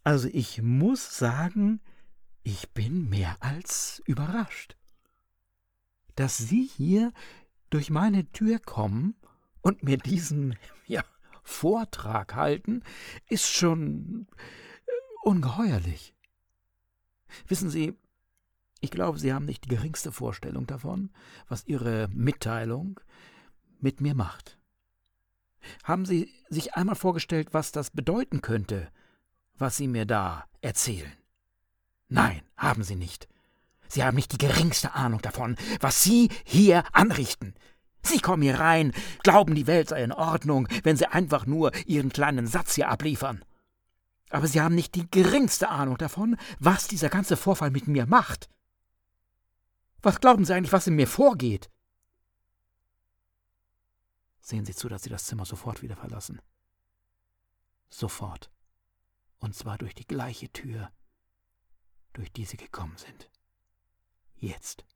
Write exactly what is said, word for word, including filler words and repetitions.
Also ich muss sagen, ich bin mehr als überrascht. Dass Sie hier durch meine Tür kommen und mir diesen, ja, Vortrag halten, ist schon ungeheuerlich. Wissen Sie, ich glaube, Sie haben nicht die geringste Vorstellung davon, was Ihre Mitteilung mit mir macht. Haben Sie sich einmal vorgestellt, was das bedeuten könnte, was Sie mir da erzählen? Nein, haben Sie nicht. Sie haben nicht die geringste Ahnung davon, was Sie hier anrichten. Sie kommen hier rein, glauben, die Welt sei in Ordnung, wenn Sie einfach nur Ihren kleinen Satz hier abliefern. Aber Sie haben nicht die geringste Ahnung davon, was dieser ganze Vorfall mit mir macht. Was glauben Sie eigentlich, was in mir vorgeht? Sehen Sie zu, dass Sie das Zimmer sofort wieder verlassen. Sofort. Und zwar durch die gleiche Tür, durch die Sie gekommen sind. Jetzt.